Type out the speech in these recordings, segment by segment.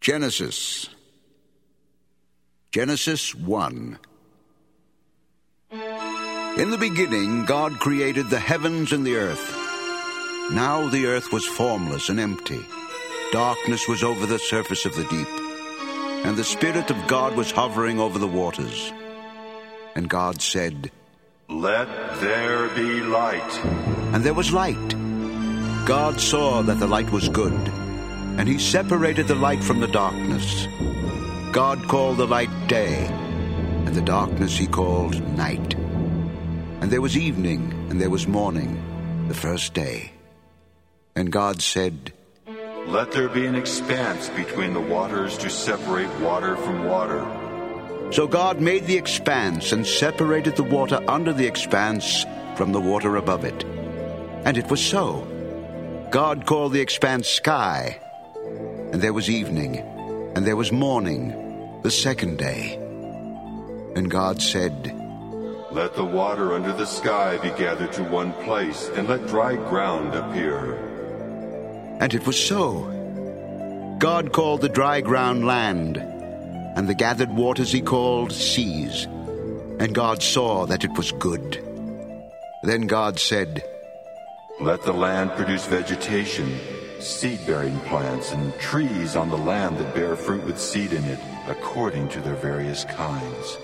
Genesis 1. In the beginning, God created the heavens and the earth. Now the earth was formless and empty. Darkness was over the surface of the deep, and the Spirit of God was hovering over the waters. And God said, "Let there be light." And there was light. God saw that the light was good, and he separated the light from the darkness. God called the light day, and the darkness he called night. And there was evening, and there was morning, the first day. And God said, "Let there be an expanse between the waters to separate water from water." So God made the expanse and separated the water under the expanse from the water above it. And it was so. God called the expanse sky. And there was evening, and there was morning, the second day. And God said, "Let the water under the sky be gathered to one place, and let dry ground appear." And it was so. God called the dry ground land, and the gathered waters he called seas. And God saw that it was good. Then God said, "Let the land produce vegetation, seed-bearing plants, and trees on the land that bear fruit with seed in it, according to their various kinds."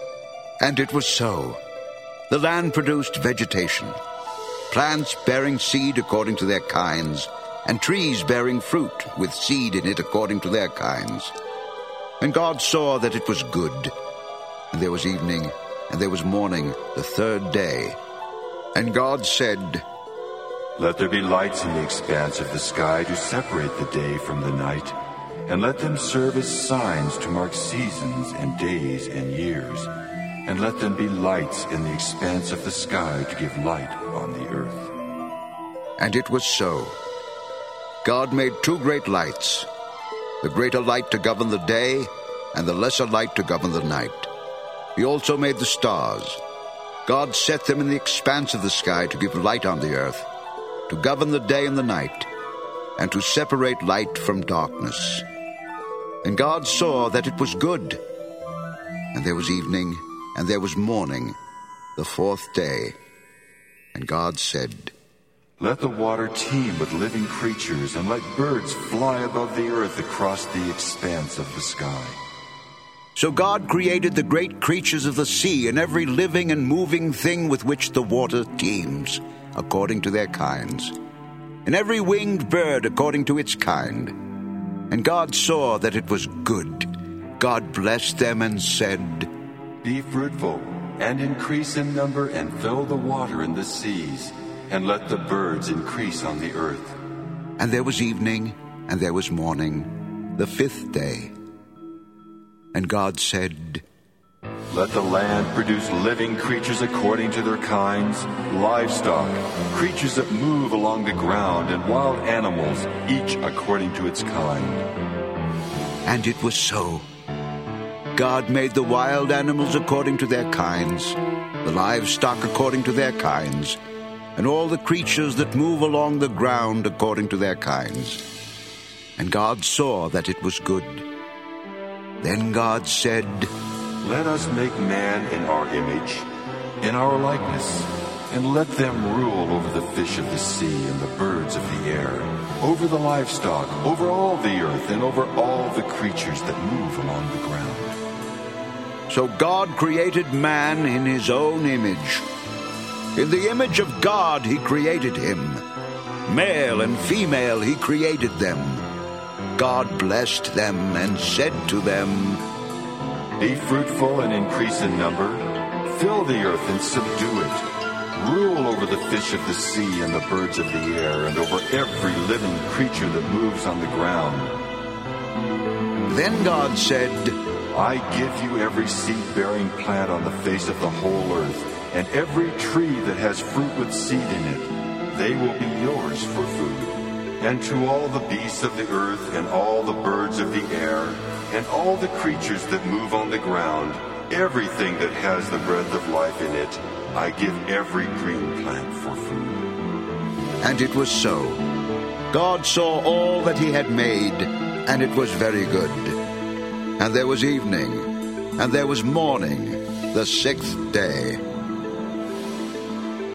And it was so. The land produced vegetation, plants bearing seed according to their kinds, and trees bearing fruit with seed in it according to their kinds. And God saw that it was good. And there was evening, and there was morning, the third day. And God said, "Let there be lights in the expanse of the sky to separate the day from the night, and let them serve as signs to mark seasons and days and years. And let them be lights in the expanse of the sky to give light on the earth." And it was so. God made two great lights, the greater light to govern the day, and the lesser light to govern the night. He also made the stars. God set them in the expanse of the sky to give light on the earth, to govern the day and the night, and to separate light from darkness. And God saw that it was good. And there was evening, and there was morning, the fourth day. And God said, "Let the water teem with living creatures, and let birds fly above the earth across the expanse of the sky." So God created the great creatures of the sea and every living and moving thing with which the water teems, according to their kinds, and every winged bird according to its kind. And God saw that it was good. God blessed them and said, "Be fruitful, and increase in number, and fill the water in the seas, and let the birds increase on the earth." And there was evening, and there was morning, the fifth day. And God said, "Let the land produce living creatures according to their kinds, livestock, creatures that move along the ground, and wild animals, each according to its kind." And it was so. God made the wild animals according to their kinds, the livestock according to their kinds, and all the creatures that move along the ground according to their kinds. And God saw that it was good. Then God said, "Let us make man in our image, in our likeness, and let them rule over the fish of the sea and the birds of the air, over the livestock, over all the earth, and over all the creatures that move along the ground." So God created man in his own image. In the image of God he created him. Male and female he created them. God blessed them and said to them, "Be fruitful and increase in number. Fill the earth and subdue it. Rule over the fish of the sea and the birds of the air, and over every living creature that moves on the ground." Then God said, "I give you every seed-bearing plant on the face of the whole earth, and every tree that has fruit with seed in it. They will be yours for food. And to all the beasts of the earth, and all the birds of the air, and all the creatures that move on the ground, everything that has the breath of life in it, I give every green plant for food." And it was so. God saw all that he had made, And it was very good. And there was evening, and there was morning, the 6th day.